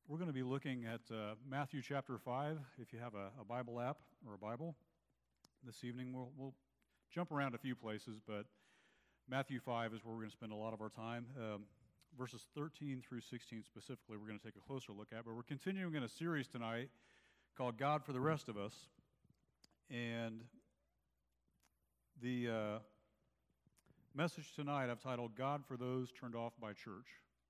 We're going to be looking at Matthew chapter 5, if you have a Bible app or a Bible. This evening we'll jump around a few places, but Matthew 5 is where we're going to spend a lot of our time. Verses 13 through 16 specifically we're going to take a closer look at, but we're continuing in a series tonight called God for the Rest of Us. And the message tonight I've titled God for Those Turned Off by Church,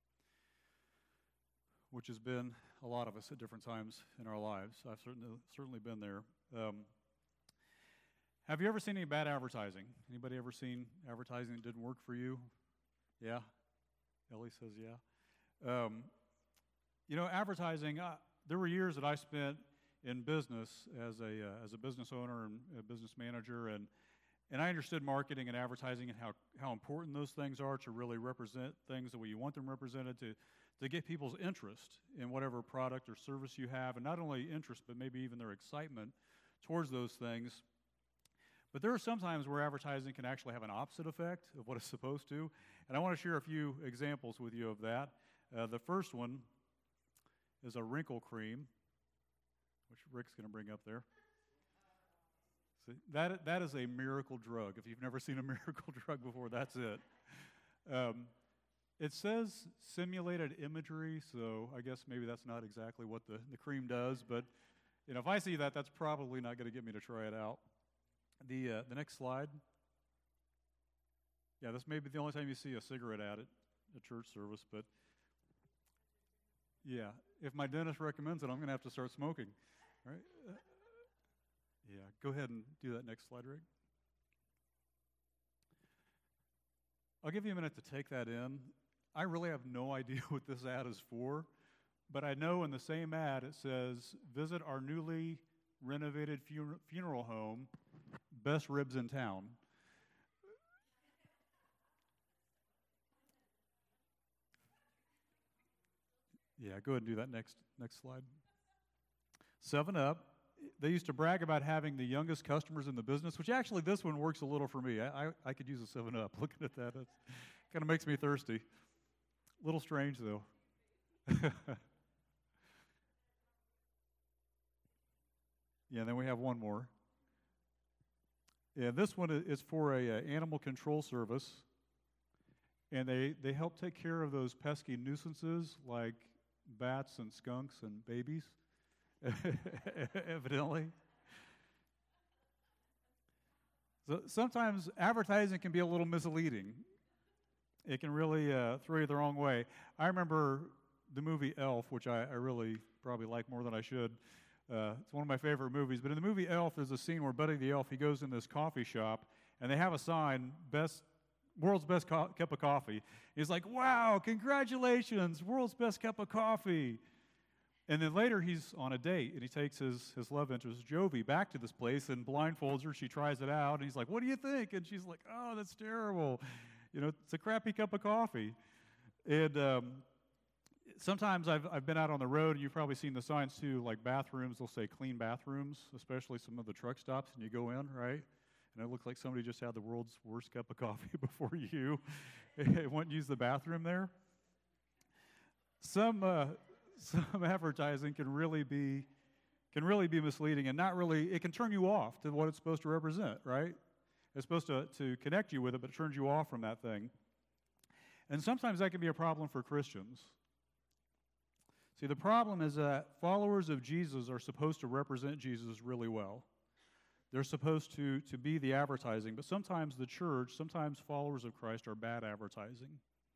which has been a lot of us at different times in our lives. I've certainly been there. Have you ever seen any bad advertising? Anybody ever seen advertising that didn't work for you? Yeah? Ellie says yeah. Advertising, there were years that I spent in business as a business owner and a business manager, and I understood marketing and advertising and how important those things are to really represent things the way you want them represented, to get people's interest in whatever product or service you have, and not only interest, but maybe even their excitement towards those things. But there are some times where advertising can actually have an opposite effect of what it's supposed to, and I want to share a few examples with you of that. The first one is a wrinkle cream, which Rick's going to bring up there. See, that is a miracle drug. If you've never seen a miracle drug before, that's it. It says simulated imagery, so I guess maybe that's not exactly what the cream does, but if I see that, that's probably not going to get me to try it out. The next slide. Yeah, this may be the only time you see a cigarette ad at a church service, but yeah, if my dentist recommends it, I'm going to have to start smoking. All right? Yeah, go ahead and do that next slide, Rick. I'll give you a minute to take that in. I really have no idea what this ad is for, but I know in the same ad it says, visit our newly renovated funeral home, best ribs in town. Yeah, go ahead and do that next slide. 7-Up. They used to brag about having the youngest customers in the business, which actually this one works a little for me. I could use a 7-Up. Looking at that, it kind of makes me thirsty. A little strange, though. Yeah, then we have one more. Yeah, this one is for a animal control service, and they help take care of those pesky nuisances like bats and skunks and babies, evidently. So sometimes advertising can be a little misleading. It can really throw you the wrong way. I remember the movie Elf, which I really probably like more than I should. It's one of my favorite movies. But in the movie Elf, there's a scene where Buddy the Elf, he goes in this coffee shop, and they have a sign, world's best cup of coffee. He's like, wow, congratulations, world's best cup of coffee. And then later he's on a date, and he takes his love interest, Jovi, back to this place and blindfolds her. She tries it out, and he's like, what do you think? And she's like, oh, that's terrible. It's a crappy cup of coffee. And sometimes I've been out on the road, and you've probably seen the signs too, like bathrooms, they'll say clean bathrooms, especially some of the truck stops, and you go in, right? And it looks like somebody just had the world's worst cup of coffee before you. It wouldn't use the bathroom there. Some advertising can really be misleading and it can turn you off to what it's supposed to represent, right? It's supposed to connect you with it, but it turns you off from that thing. And sometimes that can be a problem for Christians. See, the problem is that followers of Jesus are supposed to represent Jesus really well. They're supposed to be the advertising, but sometimes the church, sometimes followers of Christ are bad advertising.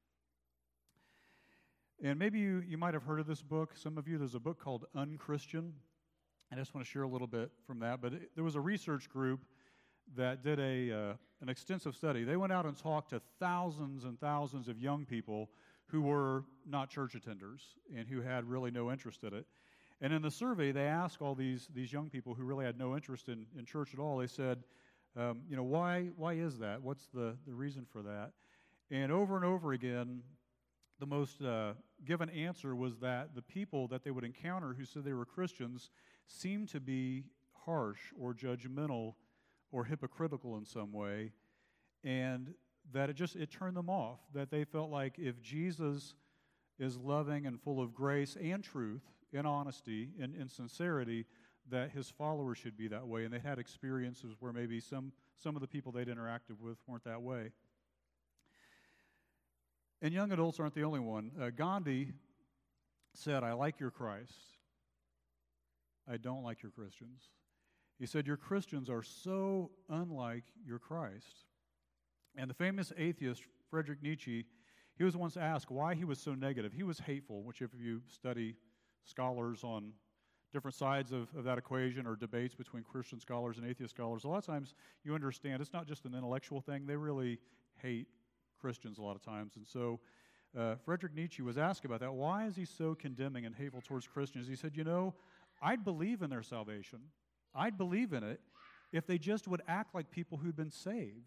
And maybe you might have heard of this book. Some of you, there's a book called Unchristian. I just want to share a little bit from that. But there was a research group that did an extensive study. They went out and talked to thousands and thousands of young people who were not church attenders and who had really no interest in it. And in the survey, they asked all these young people who really had no interest in church at all, they said, why is that? What's the reason for that? And over again, the most given answer was that the people that they would encounter who said they were Christians seemed to be harsh or judgmental or hypocritical in some way, and that it turned them off, that they felt like if Jesus is loving and full of grace and truth and honesty and sincerity, that his followers should be that way. And they had experiences where maybe some of the people they'd interacted with weren't that way. And young adults aren't the only one. Gandhi said, "I like your Christ. I don't like your Christians." He said, "Your Christians are so unlike your Christ." And the famous atheist Friedrich Nietzsche, he was once asked why he was so negative. He was hateful, which if you study scholars on different sides of that equation or debates between Christian scholars and atheist scholars, a lot of times you understand it's not just an intellectual thing. They really hate Christians a lot of times. And so Friedrich Nietzsche was asked about that. Why is he so condemning and hateful towards Christians? He said, I'd believe in their salvation. I'd believe in it if they just would act like people who'd been saved.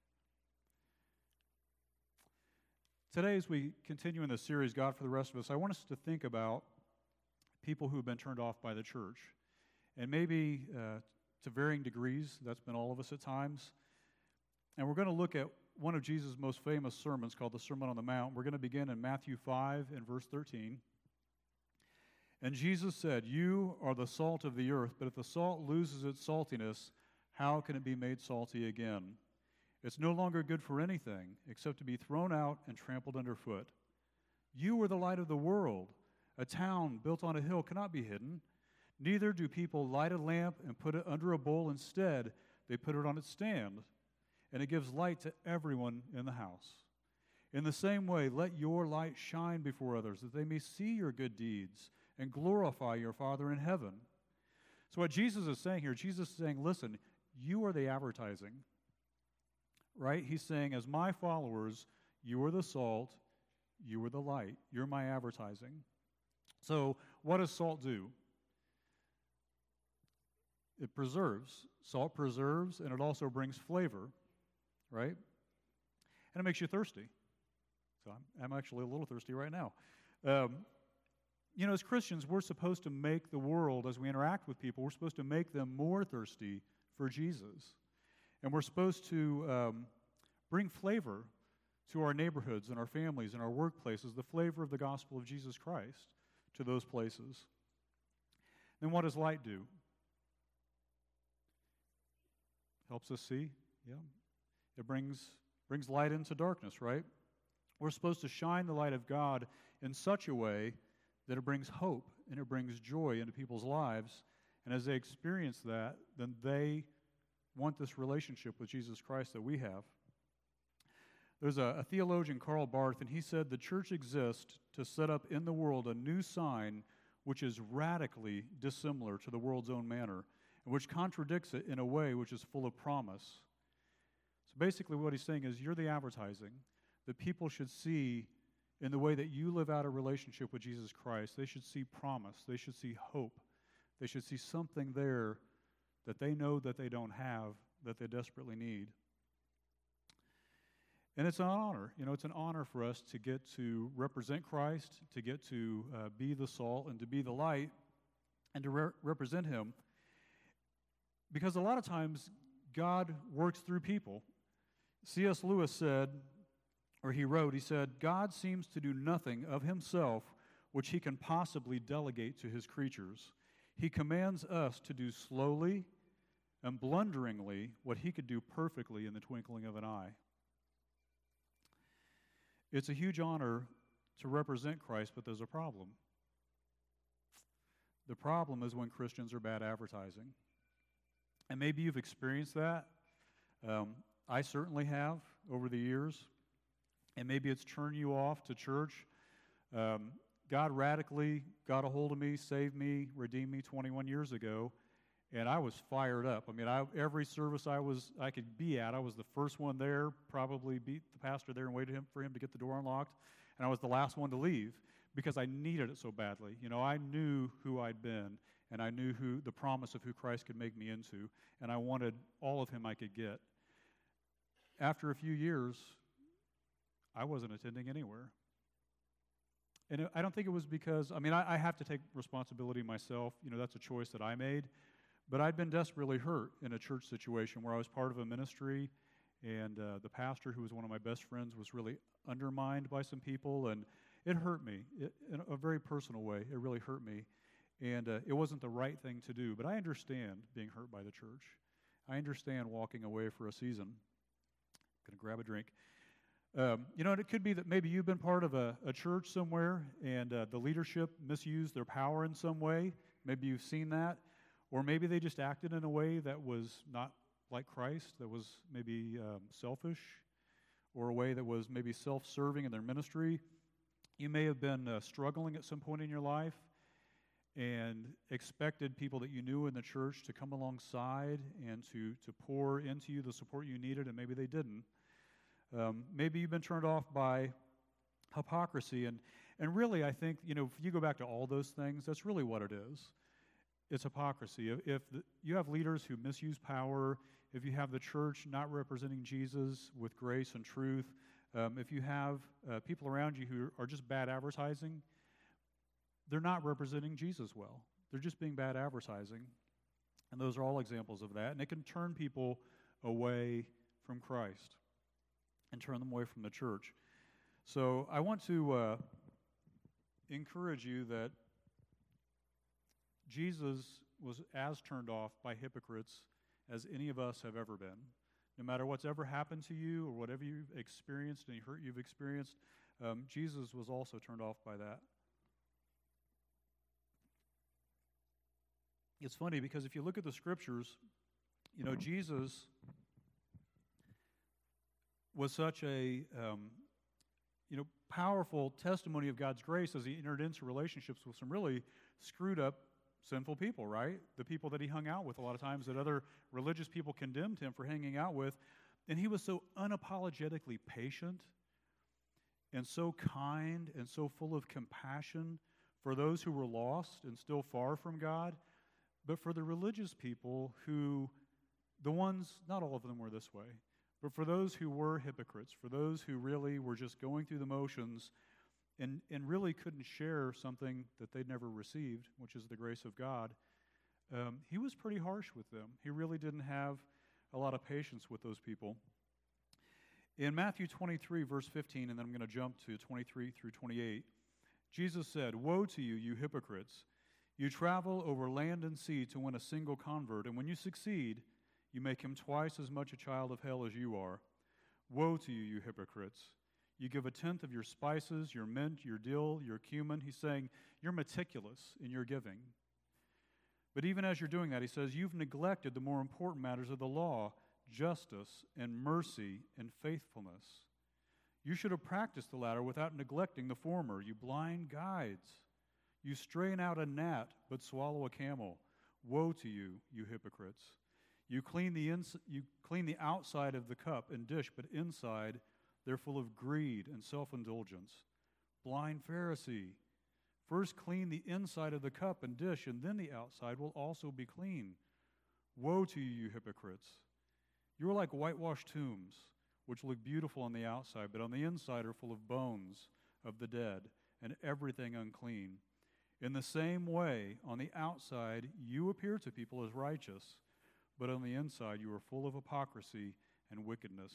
Today, as we continue in this series, God for the Rest of Us, I want us to think about people who've been turned off by the church. And maybe to varying degrees, that's been all of us at times. And we're going to look at one of Jesus' most famous sermons called the Sermon on the Mount. We're going to begin in Matthew 5 and verse 13. And Jesus said, "You are the salt of the earth, but if the salt loses its saltiness, how can it be made salty again? It's no longer good for anything except to be thrown out and trampled underfoot. You are the light of the world. A town built on a hill cannot be hidden. Neither do people light a lamp and put it under a bowl. Instead, they put it on its stand, and it gives light to everyone in the house. In the same way, let your light shine before others, that they may see your good deeds and glorify your Father in heaven." So what Jesus is saying here, Jesus is saying, listen, you are the advertising, right? He's saying, as my followers, you are the salt, you are the light, you're my advertising. So what does salt do? It preserves. Salt preserves, and it also brings flavor, right? And it makes you thirsty. So I'm actually a little thirsty right now. As Christians, we're supposed to make the world, as we interact with people, we're supposed to make them more thirsty for Jesus. And we're supposed to bring flavor to our neighborhoods and our families and our workplaces, the flavor of the gospel of Jesus Christ to those places. Then what does light do? Helps us see, yeah. It brings light into darkness, right? We're supposed to shine the light of God in such a way that it brings hope and it brings joy into people's lives. And as they experience that, then they want this relationship with Jesus Christ that we have. There's a theologian, Karl Barth, and he said the church exists to set up in the world a new sign which is radically dissimilar to the world's own manner, and which contradicts it in a way which is full of promise. So basically what he's saying is you're the advertising that people should see in the way that you live out a relationship with Jesus Christ. They should see promise. They should see hope. They should see something there that they know that they don't have, that they desperately need. And it's an honor. It's an honor for us to get to represent Christ, to get to be the salt and to be the light and to represent Him. Because a lot of times, God works through people. C.S. Lewis said, he said, "God seems to do nothing of himself which he can possibly delegate to his creatures. He commands us to do slowly and blunderingly what he could do perfectly in the twinkling of an eye." It's a huge honor to represent Christ, but there's a problem. The problem is when Christians are bad advertising. And maybe you've experienced that. I certainly have over the years. And maybe it's turned you off to church. God radically got a hold of me, saved me, redeemed me 21 years ago, and I was fired up. Every service I could be at, I was the first one there, probably beat the pastor there and waited for him to get the door unlocked, and I was the last one to leave because I needed it so badly. I knew who I'd been, and I knew the promise of who Christ could make me into, and I wanted all of him I could get. After a few years, I wasn't attending anywhere. And I don't think it was because, I have to take responsibility myself. That's a choice that I made. But I'd been desperately hurt in a church situation where I was part of a ministry, and the pastor, who was one of my best friends, was really undermined by some people. And It hurt me in a very personal way. It really hurt me. And it wasn't the right thing to do. But I understand being hurt by the church. I understand walking away for a season. I'm going to grab a drink. And it could be that maybe you've been part of a church somewhere and the leadership misused their power in some way. Maybe you've seen that. Or maybe they just acted in a way that was not like Christ, that was maybe selfish, or a way that was maybe self-serving in their ministry. You may have been struggling at some point in your life and expected people that you knew in the church to come alongside and to pour into you the support you needed, and maybe they didn't. Maybe you've been turned off by hypocrisy, and really I think, if you go back to all those things, that's really what it is. It's hypocrisy. If you have leaders who misuse power, if you have the church not representing Jesus with grace and truth, if you have people around you who are just bad advertising, they're not representing Jesus well. They're just being bad advertising. And those are all examples of that. And it can turn people away from Christ and turn them away from the church. So I want to encourage you that Jesus was as turned off by hypocrites as any of us have ever been. No matter what's ever happened to you or whatever you've experienced, any hurt you've experienced, Jesus was also turned off by that. It's funny because if you look at the scriptures, Jesus was such a powerful testimony of God's grace as he entered into relationships with some really screwed up, sinful people, right? The people that he hung out with a lot of times that other religious people condemned him for hanging out with. And he was so unapologetically patient and so kind and so full of compassion for those who were lost and still far from God. But for the religious people not all of them were this way, but for those who were hypocrites, for those who really were just going through the motions and really couldn't share something that they'd never received, which is the grace of God, he was pretty harsh with them. He really didn't have a lot of patience with those people. In Matthew 23, verse 15, and then I'm going to jump to 23 through 28, Jesus said, "Woe to you, you hypocrites! You travel over land and sea to win a single convert, and when you succeed, you make him twice as much a child of hell as you are. Woe to you, you hypocrites! You give a tenth of your spices, your mint, your dill, your cumin." He's saying, you're meticulous in your giving. But even as you're doing that, he says, you've neglected the more important matters of the law, justice and mercy and faithfulness. You should have practiced the latter without neglecting the former, you blind guides. You strain out a gnat, but swallow a camel. Woe to you, you hypocrites! You clean the outside of the cup and dish, but inside they're full of greed and self-indulgence. Blind Pharisee, first clean the inside of the cup and dish, and then the outside will also be clean. Woe to you, you hypocrites! You are like whitewashed tombs, which look beautiful on the outside, but on the inside are full of bones of the dead and everything unclean. In the same way, on the outside, you appear to people as righteous, but on the inside, you are full of hypocrisy and wickedness.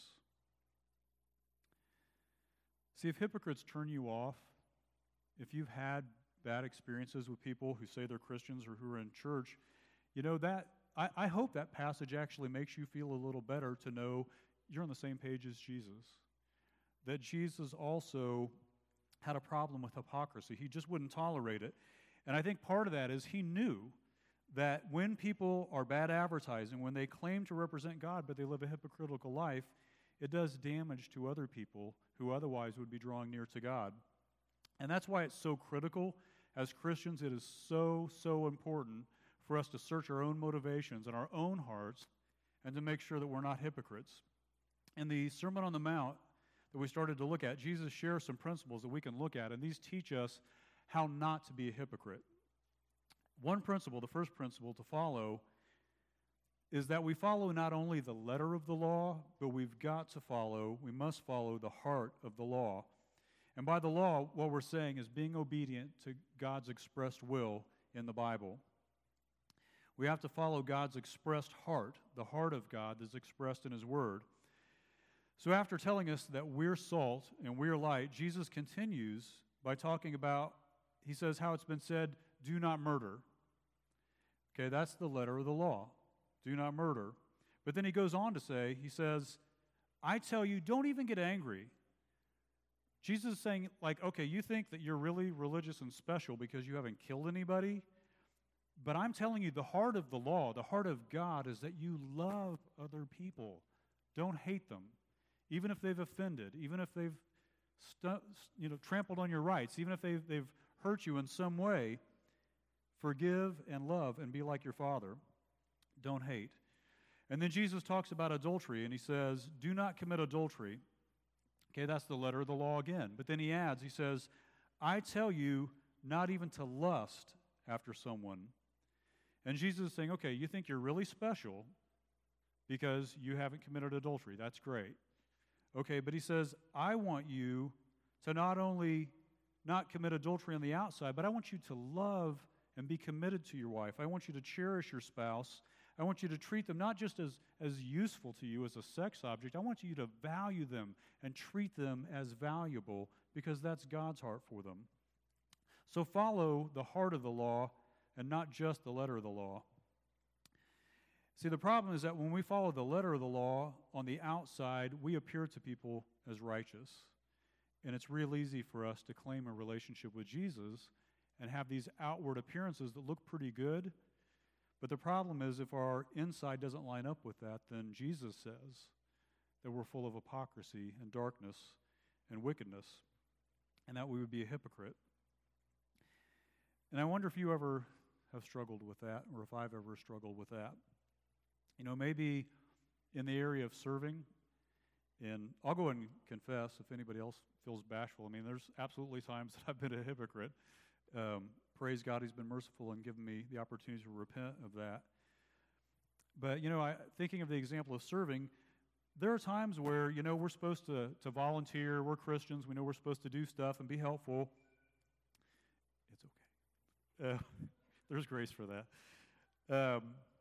See, if hypocrites turn you off, if you've had bad experiences with people who say they're Christians or who are in church, I hope that passage actually makes you feel a little better to know you're on the same page as Jesus. That Jesus also had a problem with hypocrisy. He just wouldn't tolerate it. And I think part of that is he knew that when people are bad advertising, when they claim to represent God but they live a hypocritical life, it does damage to other people who otherwise would be drawing near to God. And that's why it's so critical. As Christians, it is so, so important for us to search our own motivations and our own hearts and to make sure that we're not hypocrites. In the Sermon on the Mount that we started to look at, Jesus shares some principles that we can look at, and these teach us how not to be a hypocrite. One principle, the first principle to follow, is that we follow not only the letter of the law, but we must follow the heart of the law. And by the law, what we're saying is being obedient to God's expressed will in the Bible. We have to follow God's expressed heart, the heart of God that's expressed in His Word. So after telling us that we're salt and we're light, Jesus continues by talking about, he says how it's been said, do not murder. Okay, that's the letter of the law. Do not murder. But then he goes on to say, he says, I tell you, don't even get angry. Jesus is saying, like, okay, you think that you're really religious and special because you haven't killed anybody, but I'm telling you, the heart of the law, the heart of God is that you love other people. Don't hate them, even if they've offended, even if they've trampled on your rights, even if they've hurt you in some way. Forgive and love and be like your Father. Don't hate. And then Jesus talks about adultery, and he says, do not commit adultery. Okay, that's the letter of the law again. But then he adds, he says, I tell you not even to lust after someone. And Jesus is saying, okay, you think you're really special because you haven't committed adultery. That's great. Okay, but he says, I want you to not only not commit adultery on the outside, but I want you to love and be committed to your wife. I want you to cherish your spouse. I want you to treat them not just as useful to you as a sex object. I want you to value them and treat them as valuable because that's God's heart for them. So follow the heart of the law and not just the letter of the law. See, the problem is that when we follow the letter of the law on the outside, we appear to people as righteous. And it's real easy for us to claim a relationship with Jesus and have these outward appearances that look pretty good. But the problem is if our inside doesn't line up with that, then Jesus says that we're full of hypocrisy and darkness and wickedness, and that we would be a hypocrite. And I wonder if you ever have struggled with that, or if I've ever struggled with that. You know, maybe in the area of serving, and I'll go and confess if anybody else feels bashful. I mean, there's absolutely times that I've been a hypocrite. Praise God, He's been merciful and given me the opportunity to repent of that. But, thinking of the example of serving, there are times where, we're supposed to volunteer. We're Christians. We know we're supposed to do stuff and be helpful. It's okay. There's grace for that.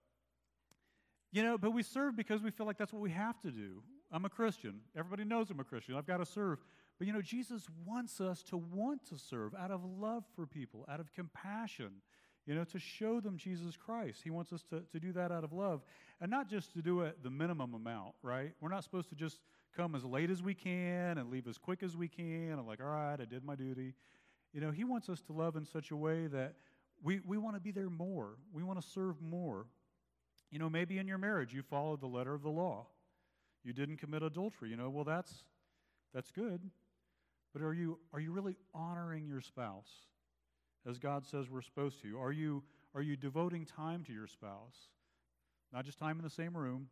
But we serve because we feel like that's what we have to do. I'm a Christian. Everybody knows I'm a Christian. I've got to serve. But, Jesus wants us to want to serve out of love for people, out of compassion, to show them Jesus Christ. He wants us to do that out of love, and not just to do it the minimum amount, right? We're not supposed to just come as late as we can and leave as quick as we can and like, all right, I did my duty. He wants us to love in such a way that we want to be there more. We want to serve more. Maybe in your marriage you followed the letter of the law. You didn't commit adultery. Well, that's good. But are you really honoring your spouse as God says we're supposed to? Are you devoting time to your spouse? Not just time in the same room,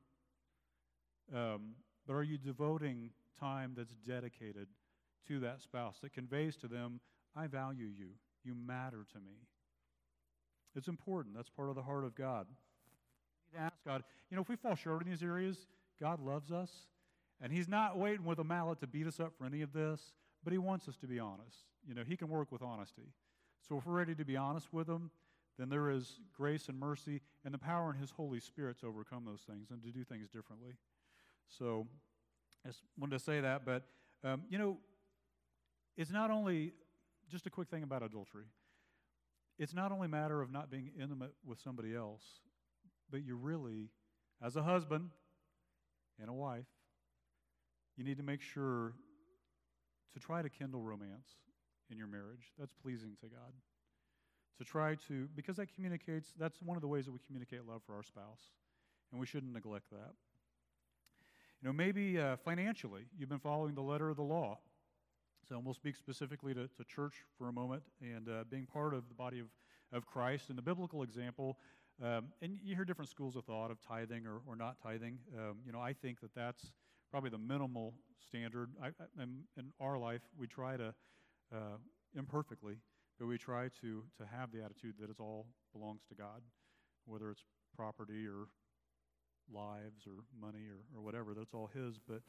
but are you devoting time that's dedicated to that spouse, that conveys to them, I value you. You matter to me. It's important. That's part of the heart of God. We need to ask God, if we fall short in these areas, God loves us, and He's not waiting with a mallet to beat us up for any of this. But He wants us to be honest. He can work with honesty. So if we're ready to be honest with Him, then there is grace and mercy and the power in His Holy Spirit to overcome those things and to do things differently. So I just wanted to say that. But, it's not only, just a quick thing about adultery. It's not only a matter of not being intimate with somebody else, but you really, as a husband and a wife, you need to make sure to try to kindle romance in your marriage. That's pleasing to God. Because that's one of the ways that we communicate love for our spouse, and we shouldn't neglect that. Maybe financially, you've been following the letter of the law. So we'll speak specifically to church for a moment and being part of the body of Christ. And the biblical example, and you hear different schools of thought of tithing or not tithing. I think that's probably the minimal standard. In our life, we try to, imperfectly, but we try to have the attitude that it all belongs to God, whether it's property or lives or money or whatever, that's all His. But,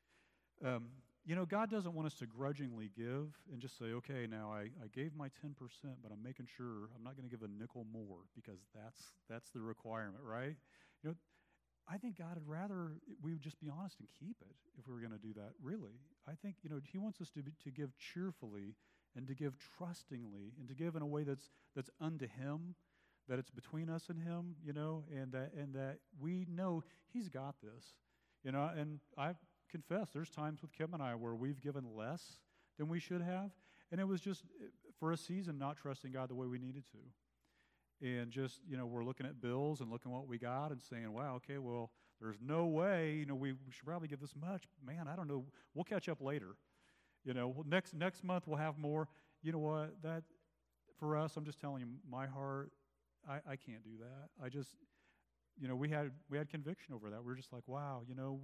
God doesn't want us to grudgingly give and just say, okay, now I gave my 10%, but I'm making sure I'm not going to give a nickel more because that's the requirement, right? I think God would rather we would just be honest and keep it if we were going to do that, really. I think, He wants us to give cheerfully and to give trustingly and to give in a way that's unto Him, that it's between us and Him, and that we know He's got this. And I confess there's times with Kim and I where we've given less than we should have, and it was just for a season not trusting God the way we needed to. And just, we're looking at bills and looking at what we got and saying, wow, okay, well, there's no way, we should probably give this much. Man, I don't know. We'll catch up later. Next month we'll have more. You know what? That, for us, I'm just telling you, my heart, I can't do that. I just, we had conviction over that. We were just like, wow,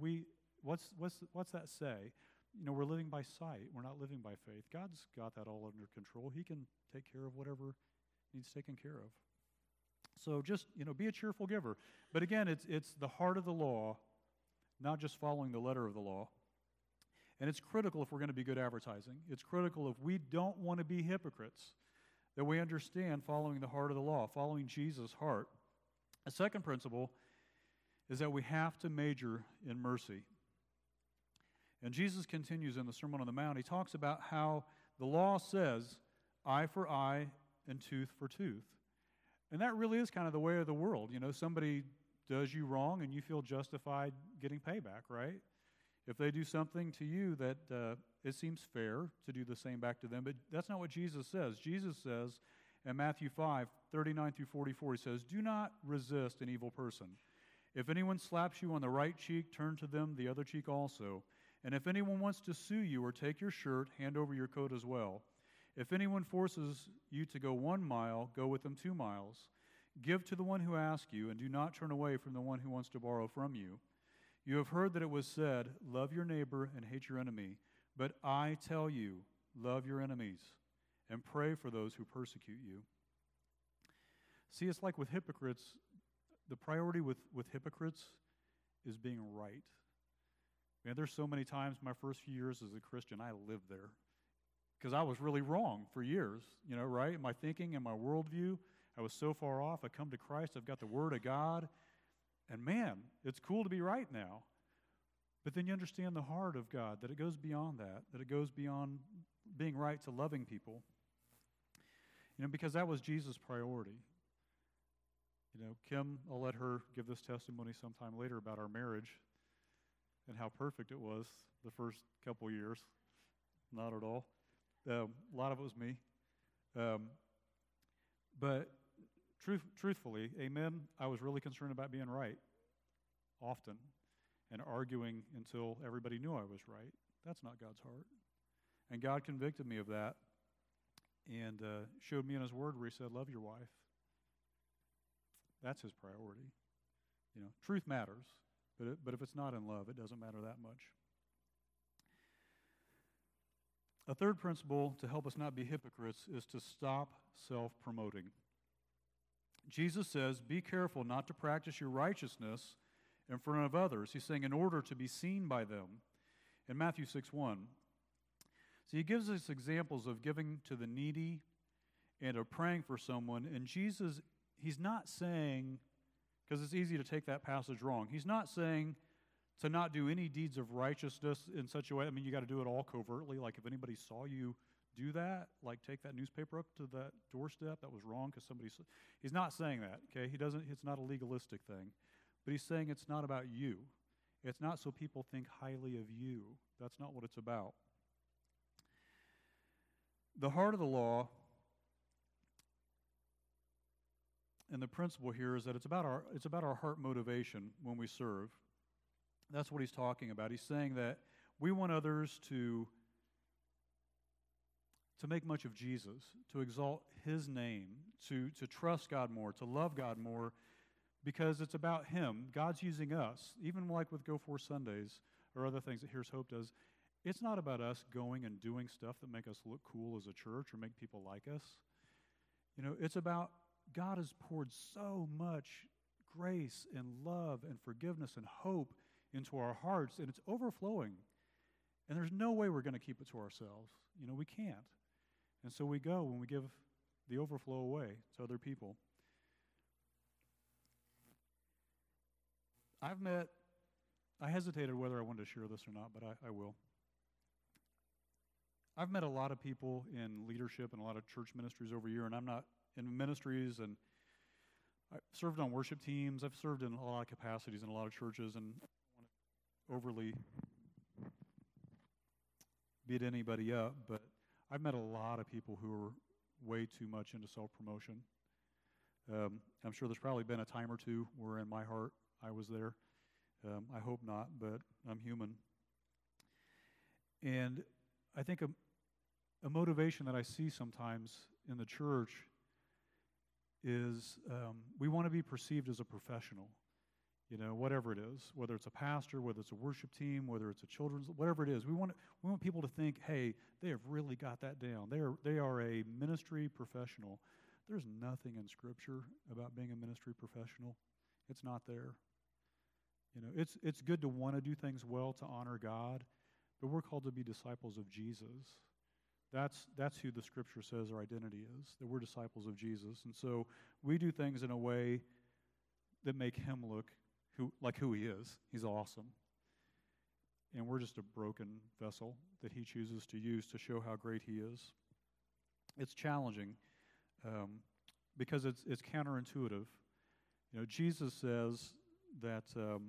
what's that say? We're living by sight. We're not living by faith. God's got that all under control. He can take care of whatever needs taken care of. So just, be a cheerful giver. But again, it's the heart of the law, not just following the letter of the law. And it's critical if we're going to be good advertising. It's critical if we don't want to be hypocrites, that we understand following the heart of the law, following Jesus' heart. A second principle is that we have to major in mercy. And Jesus continues in the Sermon on the Mount. He talks about how the law says eye for eye and tooth for tooth. And that really is kind of the way of the world. Somebody does you wrong and you feel justified getting payback, right? If they do something to you that it seems fair to do the same back to them. But that's not what Jesus says. Jesus says in Matthew 5:39 through 44, he says, do not resist an evil person. If anyone slaps you on the right cheek, turn to them the other cheek also. And if anyone wants to sue you or take your shirt, hand over your coat as well. If anyone forces you to go 1 mile, go with them 2 miles. Give to the one who asks you, and do not turn away from the one who wants to borrow from you. You have heard that it was said, love your neighbor and hate your enemy. But I tell you, love your enemies and pray for those who persecute you. See, it's like with hypocrites. The priority with hypocrites is being right. Man, there's so many times my first few years as a Christian, I lived there. Because I was really wrong for years, right? My thinking and my worldview, I was so far off. I come to Christ, I've got the Word of God. And man, it's cool to be right now. But then you understand the heart of God, that it goes beyond that it goes beyond being right to loving people. Because that was Jesus' priority. Kim, I'll let her give this testimony sometime later about our marriage and how perfect it was the first couple years. Not at all. A lot of it was me. But truthfully, amen, I was really concerned about being right often and arguing until everybody knew I was right. That's not God's heart. And God convicted me of that and showed me in His Word where He said, love your wife. That's His priority. Truth matters, but if it's not in love, it doesn't matter that much. A third principle to help us not be hypocrites is to stop self-promoting. Jesus says, be careful not to practice your righteousness in front of others. He's saying in order to be seen by them. In Matthew 6:1. So he gives us examples of giving to the needy and of praying for someone. And Jesus, he's not saying, because it's easy to take that passage wrong, he's not saying to not do any deeds of righteousness in such a way. I mean, you got to do it all covertly. Like if anybody saw you do that, like take that newspaper up to that doorstep, that was wrong because somebody saw. He's not saying that, okay? He doesn't. It's not a legalistic thing. But he's saying it's not about you. It's not so people think highly of you. That's not what it's about. The heart of the law and the principle here is that it's about our heart motivation when we serve. That's what he's talking about. He's saying that we want others to make much of Jesus, to exalt His name, to trust God more, to love God more, because it's about Him. God's using us, even like with Go For Sundays or other things that Here's Hope does. It's not about us going and doing stuff that make us look cool as a church or make people like us. It's about God has poured so much grace and love and forgiveness and hope into our hearts, and it's overflowing. And there's no way we're going to keep it to ourselves. We can't. And so we go when we give the overflow away to other people. I hesitated whether I wanted to share this or not, but I will. I've met a lot of people in leadership and a lot of church ministries over a year, and I'm not in ministries, and I've served on worship teams. I've served in a lot of capacities in a lot of churches, and I don't want to overly beat anybody up, but I've met a lot of people who are way too much into self-promotion. I'm sure there's probably been a time or two where in my heart I was there. I hope not, but I'm human. And I think a motivation that I see sometimes in the church is we want to be perceived as a professional, whatever it is, whether it's a pastor, whether it's a worship team, whether it's a children's, whatever it is. We want people to think, hey, they have really got that down. They are a ministry professional. There's nothing in Scripture about being a ministry professional. It's not there. It's good to want to do things well to honor God, but we're called to be disciples of Jesus. That's who the Scripture says our identity is, that we're disciples of Jesus. And so we do things in a way that make him look like who he is. He's awesome. And we're just a broken vessel that he chooses to use to show how great he is. It's challenging because it's counterintuitive. Jesus says that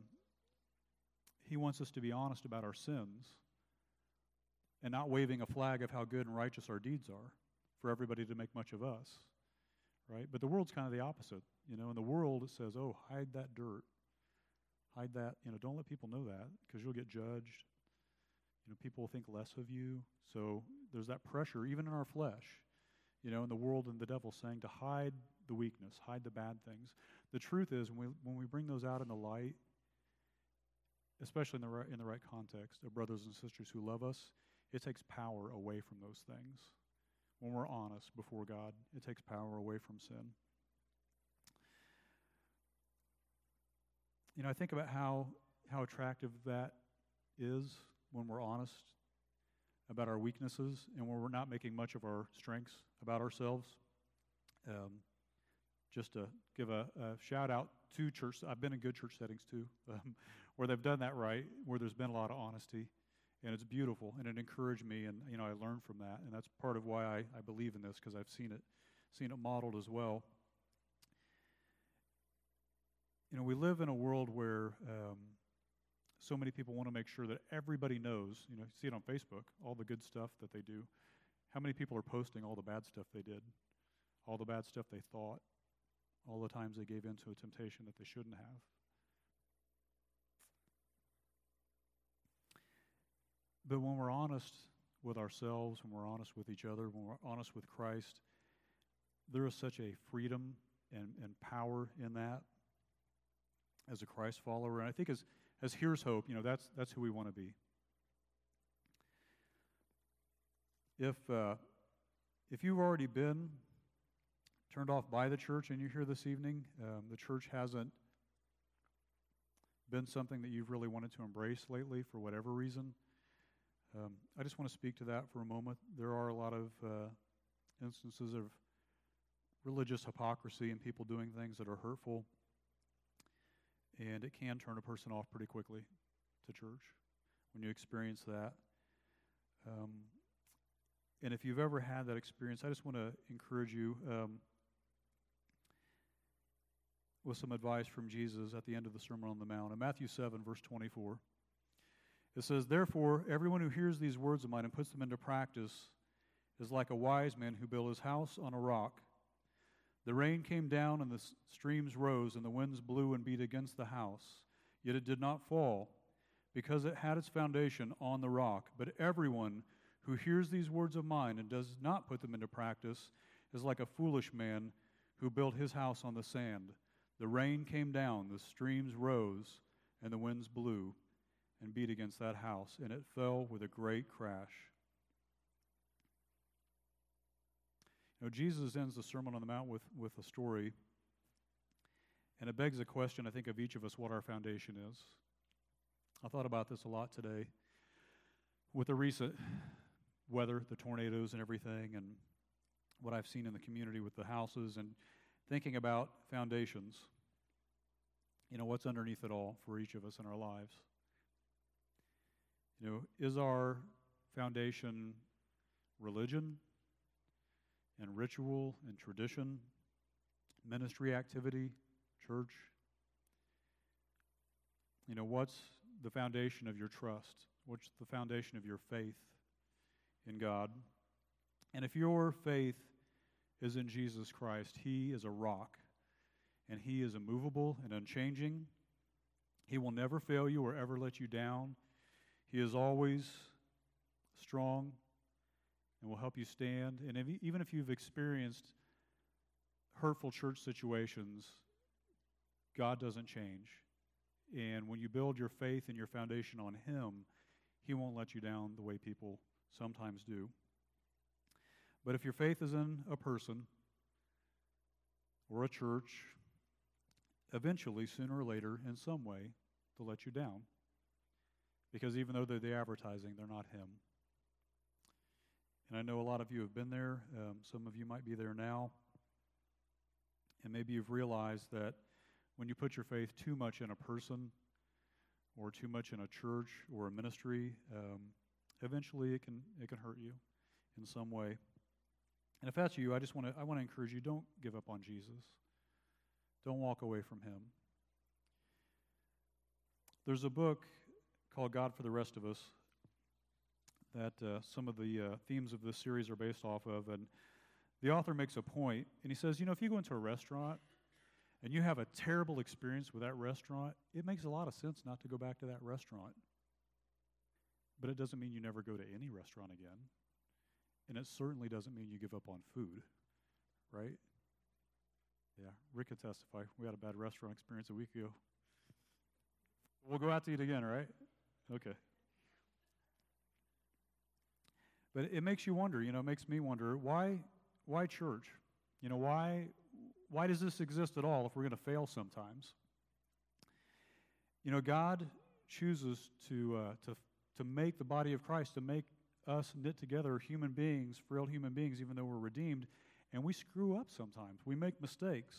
he wants us to be honest about our sins and not waving a flag of how good and righteous our deeds are for everybody to make much of us, right? But the world's kind of the opposite. In the world it says, oh, hide that dirt. Hide that, don't let people know that because you'll get judged. People will think less of you. So there's that pressure, even in our flesh, in the world and the devil saying to hide the weakness, hide the bad things. The truth is, when we bring those out in the light, especially in the right context of brothers and sisters who love us, it takes power away from those things. When we're honest before God, it takes power away from sin. I think about how attractive that is when we're honest about our weaknesses and when we're not making much of our strengths about ourselves. Just to give a shout out to church. I've been in good church settings too, where they've done that right, where there's been a lot of honesty. And it's beautiful, and it encouraged me, and I learned from that, and that's part of why I believe in this, because I've seen it modeled as well. We live in a world where so many people want to make sure that everybody knows. You see it on Facebook, all the good stuff that they do. How many people are posting all the bad stuff they did, all the bad stuff they thought, all the times they gave in to a temptation that they shouldn't have? But when we're honest with ourselves, when we're honest with each other, when we're honest with Christ, there is such a freedom and power in that as a Christ follower. And I think as Here's Hope, that's who we want to be. If you've already been turned off by the church and you're here this evening, the church hasn't been something that you've really wanted to embrace lately for whatever reason, I just want to speak to that for a moment. There are a lot of instances of religious hypocrisy and people doing things that are hurtful, and it can turn a person off pretty quickly to church when you experience that. And if you've ever had that experience, I just want to encourage you with some advice from Jesus at the end of the Sermon on the Mount. In Matthew 7, verse 24, it says, "Therefore, everyone who hears these words of mine and puts them into practice is like a wise man who built his house on a rock. The rain came down and the streams rose and the winds blew and beat against the house. Yet it did not fall because it had its foundation on the rock. But everyone who hears these words of mine and does not put them into practice is like a foolish man who built his house on the sand. The rain came down, the streams rose, and the winds blew and beat against that house, and it fell with a great crash." Jesus ends the Sermon on the Mount with a story, and it begs a question, I think, of each of us, what our foundation is. I thought about this a lot today with the recent weather, the tornadoes and everything, and what I've seen in the community with the houses, and thinking about foundations. What's underneath it all for each of us in our lives? Is our foundation religion and ritual and tradition, ministry activity, church? What's the foundation of your trust? What's the foundation of your faith in God? And if your faith is in Jesus Christ, He is a rock, and He is immovable and unchanging. He will never fail you or ever let you down. He is always strong and will help you stand. And even if you've experienced hurtful church situations, God doesn't change. And when you build your faith and your foundation on Him, He won't let you down the way people sometimes do. But if your faith is in a person or a church, eventually, sooner or later, in some way, they'll let you down. Because even though they're the advertising, they're not Him. And I know a lot of you have been there. Some of you might be there now. And maybe you've realized that when you put your faith too much in a person or too much in a church or a ministry, eventually it can hurt you in some way. And if that's you, I want to encourage you, don't give up on Jesus. Don't walk away from Him. There's a book called God for the Rest of Us that some of the themes of this series are based off of, and the author makes a point, and he says, if you go into a restaurant and you have a terrible experience with that restaurant, it makes a lot of sense not to go back to that restaurant. But it doesn't mean you never go to any restaurant again. And it certainly doesn't mean you give up on food, right? Yeah, Rick could testify. We had a bad restaurant experience a week ago. We'll go out to eat again, right? Okay. But it makes you wonder, it makes me wonder, why church? Why does this exist at all if we're going to fail sometimes? God chooses to make the body of Christ, to make us knit together human beings, frail human beings, even though we're redeemed, and we screw up sometimes. We make mistakes.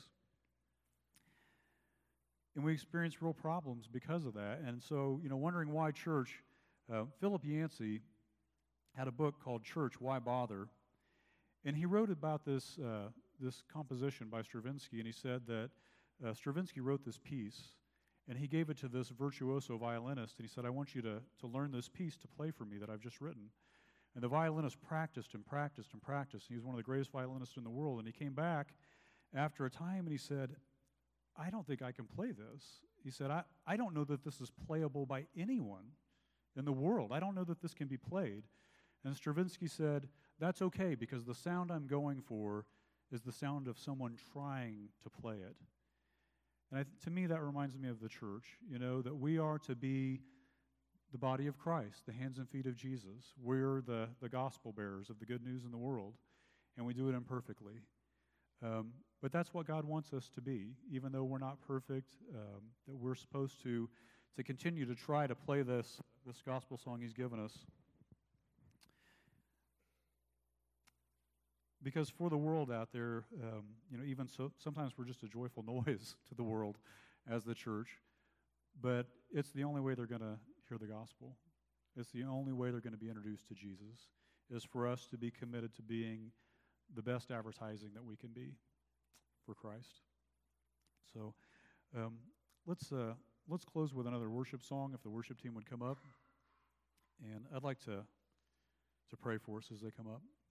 And we experience real problems because of that. And so, wondering why church, Philip Yancey had a book called Church, Why Bother? And he wrote about this composition by Stravinsky, and he said that Stravinsky wrote this piece, and he gave it to this virtuoso violinist, and he said, I want you to learn this piece to play for me that I've just written. And the violinist practiced and practiced and practiced. He was one of the greatest violinists in the world, and he came back after a time, and he said, I don't think I can play this. He said, I don't know that this is playable by anyone in the world. I don't know that this can be played. And Stravinsky said, that's okay, because the sound I'm going for is the sound of someone trying to play it. And to me, that reminds me of the church, that we are to be the body of Christ, the hands and feet of Jesus. We're the gospel bearers of the good news in the world, and we do it imperfectly. But that's what God wants us to be, even though we're not perfect, that we're supposed to continue to try to play this gospel song He's given us. Because for the world out there, even so, sometimes we're just a joyful noise to the world as the church, but it's the only way they're going to hear the gospel. It's the only way they're going to be introduced to Jesus, is for us to be committed to being the best advertising that we can be for Christ. So let's close with another worship song, if the worship team would come up. And I'd like to pray for us as they come up.